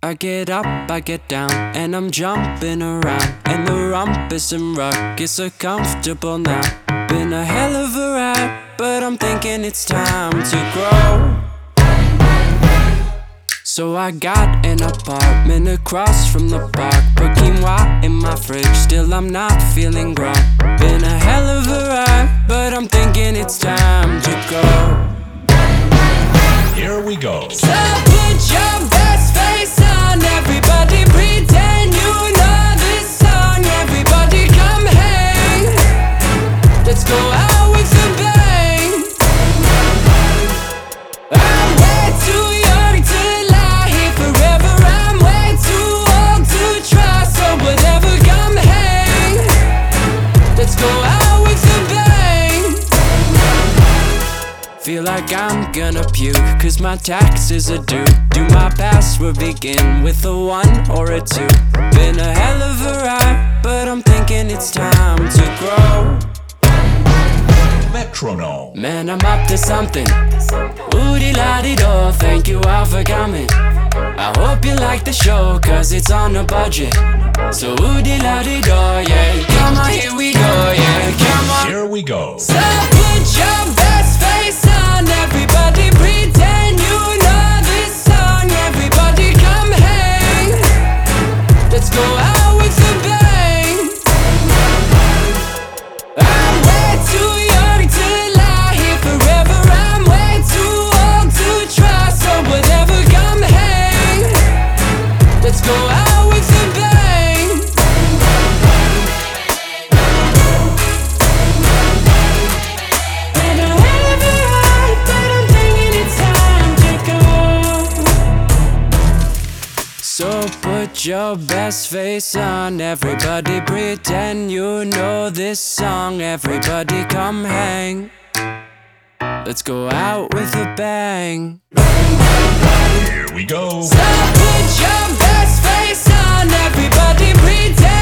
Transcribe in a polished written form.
I get up, I get down, and I'm jumping around. And the rumpus and ruckus are comfortable now. Been a hell of a ride, but I'm thinking it's time to grow. So I got an apartment across from the park. Put quinoa in my fridge, still I'm not feeling grown. Been a hell of a ride, but I'm thinking it's time to go. Here we go. So put your best face on, everybody pretend you know this song. Everybody come hang, let's go out with a bang. I'm way too young to lie here forever. I'm way too old to try, so whatever, come hang, let's go out with a bang. Feel like I'm gonna puke, cause my taxes are due. Do my password begin with a 1 or a 2? Been a hell of a ride, but I'm thinking it's time to grow. Metronome. Man, I'm up to something. Oodie-la-dee-do, thank you all for coming. I hope you like the show, cause it's on a budget. So oodie-la-dee-do, yeah. Come on, here we go, yeah. Come on. Here we go. So put your best face on, everybody pretend you know this song. Everybody come hang, let's go out with a bang. I'm way too young to lie here forever. I'm way too old to try, so whatever, come hang, let's go out with a bang. So put your best face on, everybody pretend you know this song. Everybody come hang, let's go out with a bang. Here we go. So put your best face on, everybody pretend